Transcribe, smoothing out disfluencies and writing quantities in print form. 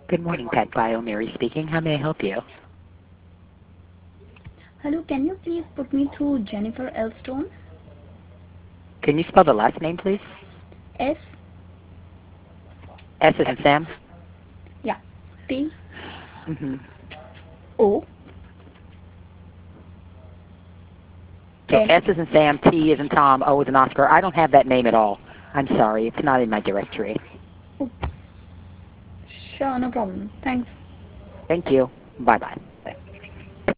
Good morning, Pet Bio. Mary speaking. How may I help you? Hello, can you please put me through Jennifer Elstone? Can you spell the last name, please? S, S is in Sam. yeah, T, Mm-hmm. O, So N. S is in Sam, T is in Tom, O is in Oscar. I don't have that name at all. I'm sorry. It's not in my directory. Oops. Sure, no problem. Thanks. Thank you. Bye-bye.